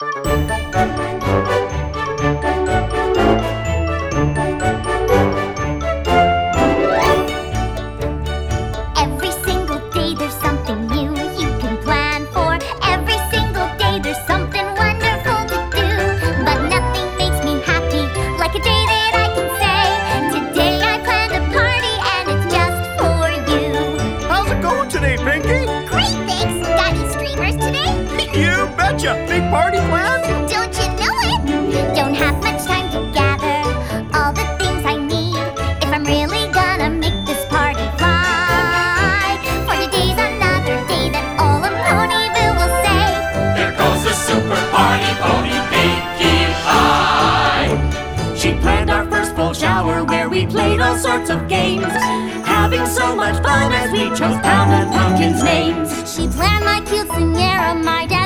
Every single day there's something new you can plan for. Every single day there's something wonderful to do. But nothing makes me happy like a day that I can say, today I planned a party and it's just for you. How's it going today, Pinky? Great, thanks. Got any streamers today? You betcha! Big party planned? Don't you know it? Don't have much time to gather all the things I need if I'm really gonna make this party fly. For today's another day that all of Ponyville will say, There goes the super party pony, Pinkie Pie. She planned our first full shower where we played all sorts of games, having so much fun as we chose Pound and Pumpkin's names. she planned my cute singera, my dad